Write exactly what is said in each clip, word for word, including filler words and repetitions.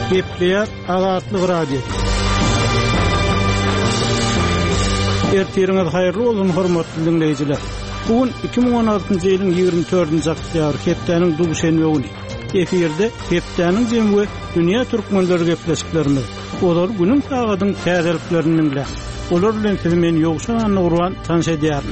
Gepleýär Azatlyk radio. Ertiriňiz haýyrly bolsun hormatly dinleýijiler. Bugün iki bin on altyncy ýylyň ýygrimi dördünji oktýabr hepdeniň dugşenbe güni. Eferde hepdeniň jemgy dünýä türkmenleri gepleşiklerimiz. Olar günüň tagadyň täzeliklerini dinler. Olar bilen siz meni ýogşan urwan tanış edýärin.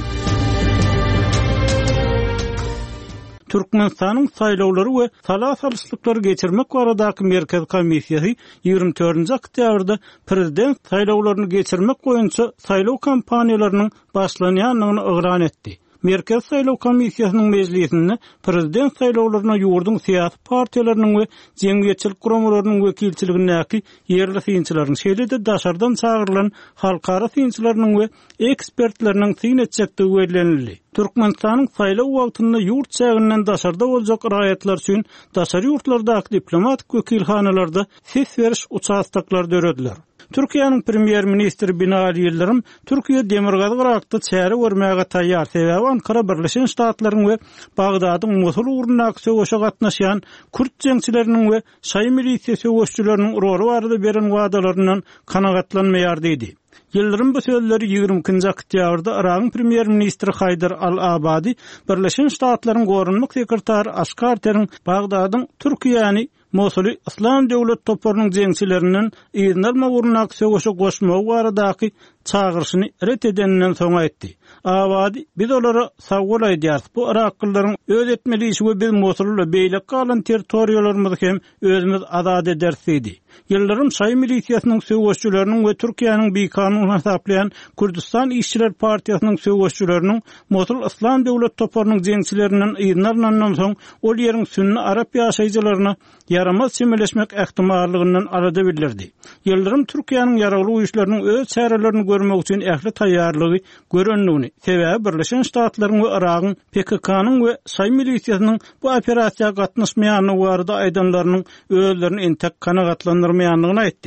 Türkmenistanyň saýlawlary we salat-salyşlyklary geçirmek baradaky merkez komissiýasy ýygrimi dördünji oktýabrda prezident saýlawlaryny geçirmek boýunça saýlaw kampaniýalarynyň başlanýanyny ygran etdi. Merkez saýlaw komissiýasynyň mejlisinde prezident saýlawlaryna ýurdun syýasy partiýalarynyň we jemgyýetçilik guramalarynyň wekilçiligindäki ýerli synçylaryň şeýle-de daşardan çağırılan halkara synçylarynyň we ekspertleriniň syn etjekdigi bellenildi. Türkmenistanyň saýlaw wagtynda ýurt çäginden daşarda boljak raýatlar üçin daşary ýurtlardaky diplomatik wekilhanalarda ses beriş uçastaklary dörediler. Türkiýanyň premier ministri Binali Ýyldyrym Türkiýe demirgazy gyrakda çäre görmäge taýýar. Sebäbi Ankara Birleşen Ştatlaryň we Bagdadyň Mosul ugrundaky söwüşe gatnaşýan Kürt jeňçileriniň we şaý milisiýa söwüşçüleriniň roly barada beren wadalaryndan kanagatlanmaýar diýdi. Ýyldyrym bu sözleri ýygrimi ikinji oktýabrda Iragyň premier ministri Haydar al-Abadi Birleşen Ştatlaryň gorunmak sekretary Askar Terin Bagdadyň Türkiýany Mosuly İslam döwlet toparynyň jeňçileriniň ýygnalma ugrundaky söwüşe goşmagy baradaky çağırşyny ret edeninden soň aýtdy. Abadi biz olara sagol aýdýar. Bu Iraklylaryň öz etmeli işi we biz Mosuly beýlek galan territoriýalarymyzy hem özümiz azad edersiz diýdi. Ýyldyrym şaý milisiýasynyň söwüşçüleriniň we Türkiýanyň beýkanlygyny hasaplayan Kürdistan işçiler partiýasynyň söwüşçüleriniň Mosul İslam döwlet toparynyň jeňçileriniň ýygnalnandan soň ol ýeriň sünni arap ýaşaýjylaryna yaramaz çemeleşmek ähtimallygynyň arada bildirdi. Ýyldyrym Türkiýanyň ýaragly güýçleriniň öz çärelerini görmek üçin ähli taýýarlygy görenligini, sebäbi Birleşen Ştatlaryň we Iragyň P K K-nyň we şaý milisiýasynyň bu operasiýaga gatnaşmaýanyny barada aýdanlarynyň özlerini entek kanagatlandyrmaýanlygyny aýtdy.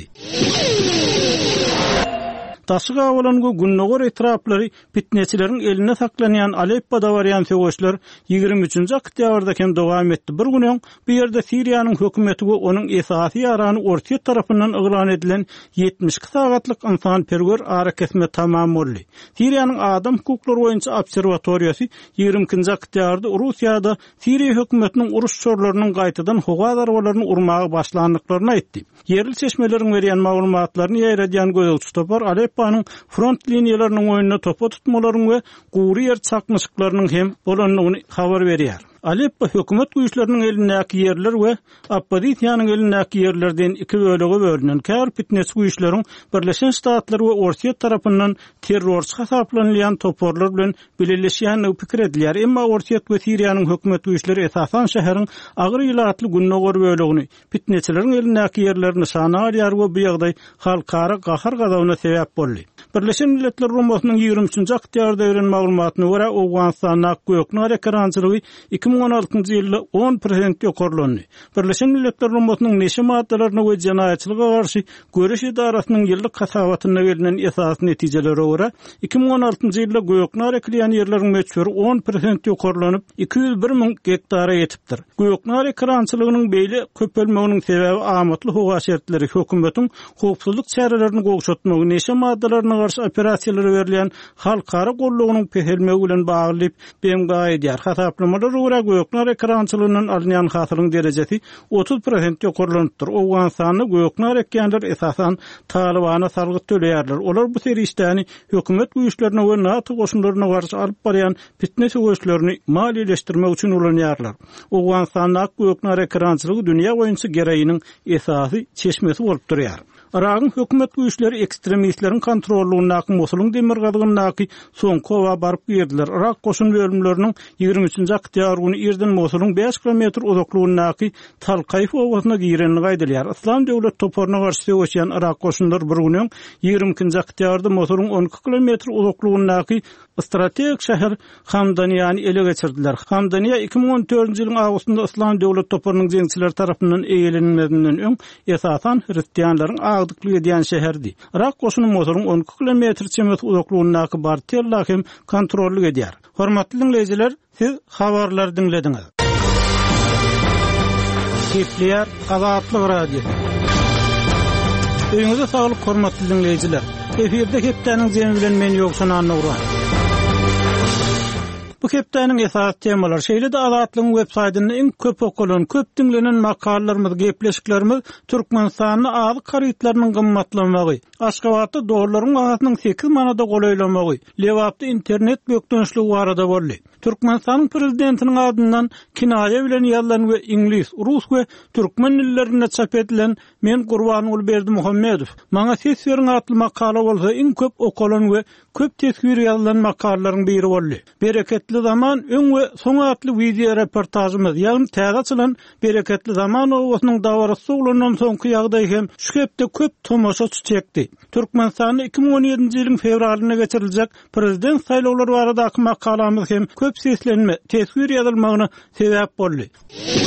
Taşyga awalanyň günnäger etraplary fitneçileriň eline saklanýan Aleppo'da barýan söwüşler ýygrimi üçinji oktýabrda hem dowam etdi. Bir günden bu ýerde Siriýanyň hökümeti we onuň esasy ýarany Ortiýet tarapyndan yglan edilen ýetmiş iki sagatlyk insan perwer arakesme tamam boldy. Siriýanyň adam hukuklary boýunça obserwatoriýasy ýygrimi ikinji oktýabrda Russiýada Siriýa hökümetiniň uruş çorlarynyň gaýtadan howa darwalaryny urmagy başlandyklaryny aýtdy. Yerli çeşmeleriň berýän maglumatlaryny ýaýradýan gözlemçi topar Aleppo'nyň front liniýalarynyň oýunyna topa tutmalaryň we guwry ýer çakmyşyklarynyň hem bolanlygyny habar berýär. Aleppo hökümet güýçleriniň elindäki ýerler we oppozisiýanyň elindäki ýerlerden iki bölege bölünen kär fitnes güýçleriň Birleşen Ştatlar we Ortiýet tarapyndan terrorçy hasaplanýan toporlar bilen birleşýäni pikir edilýär. Emma Ortiýet we Siriýanyň hökümet güýçleri esasan şäheriň agyr ýylatly günnäger bölegini fitneçileriň elindäki ýerlerini sana alýar we bu ýagdaý halkara gahar gazawyna sebäp boldy. Birleşen Milletler Rumusynyň ýygrimi üçinji oktýabrda beren maglumatyna görä Awganistanyň Göknar ekrançylygy iki bin on altyncy ýylda on prosent ýokarlandy. Birleşen Milletler Rumusynyň neşe maddalaryna we jinaýatçylyga garşy görüş idarasynyň ýyllyk hasabatyna verilen esas netijelere görä iki bin on altyncy ýylda Göknar ekleýän ýerleriň meçhuri on prosent ýokarlanyp iki yüz bir min hektara ýetipdir. Göknar ekrançylygynyň beýle köpelmeginiň sebäbi amatly howa şertleri hökümetiň howpsuzlyk çärelerini gowşatmagy, neşe maddalaryna garşy operasiýalary berilen halkara gollugynyň pehelmegi bilen baglyp beýim gaýdýar. Hasaplamalara görä Göknar ekrançylygynyň alynýan hasylyň derejesi otuz prosent ýokarlanypdyr. Awganistanyny Göknar ekýänler esasan Talibana salgy töleýärler. Olar bu serişdäni hökümet güýçlerine we NATO goşunlaryna garşy alyp barýan fitne söwüşlerini maliýeleşdirmek üçin ulanýarlar. Awganistanyň Göknar ekrançylygy dünýä boýunça gereýiniň esasy çeşmesi bolup durýar. Iragyň hökümet güýçleri ekstremistleriň kontrolundaky Mosulyň demirgazyny soňky howa baryp berdiler. Irak goşun bölümleriniň ýygrimi üçinji oktýabr güni Erden Mosulyň beş kilometr uzaklygyny Talqayf owasyna girenini gaýdylýar. İslam döwlet toparyna garşy söwüşýän Irak goşunlary bir günden ýygrimi ikinji oktýabrda Mosulyň on iki kilometr uzaklygyny strategik şäher Hamdanyýany ele geçirdiler. Hamdanyýa iki bin on dördünji ýylyň awgustynda İslam döwlet toparynyň jeňçiler tarapyndan eýilenmedinden öň esasan hristiýanlaryň agdykly edýän şäherdi. Irak goşuny Mosulyň on iki kilometr çemet uzaklygyny bartylar hem kontrolly edýär. Hormatly dinleýijiler, siz habarlar dinlediňiz. Gepleýär Azatlyk radio. Öýüňize saglyk hormatly dinleýijiler. Eferde hepdeniň jemi bilen men ýoksan anlaýar. Bu hepdeniň esas temalar şeýle-de Azatlygyň websaýtyny iň köp okulan, köp dinlenen makallalarymyz, gepleşiklerimiz Türkmenistanyň azy karytlarynyň gymmatlamagy, Aşgabatda dollaryň bahasynyň sekiz manada golaýlamagy, Lewapda internet bökdönçligi barada boldy. Türkmenistanyň prezidentiniň adyndan kinaýa bilen ýazylan we ingliz, rus we türkmen dillerinde çap edilen "Men Gurbanyň Berdi Muhammedow. Maňa ses beriň" atly makala bolsa iň köp okulan we köp tesvir ýazylan makalaryň biri boldy. Bereketli zaman öň we soň atly video reportajymyz, ýagny täze açylan Bereketli zaman owasynyň dawarasy ulanan soňky ýagdaý hem şu hepde köp tomoşaçy çekdi. Türkmenistanyň iki bin on ýedinji ýylyň fevralyna geçiriljek prezident saýlawlary baradaky makalamyz hem köp seslenme, tesvir ýazylmagyna sebäp boldy.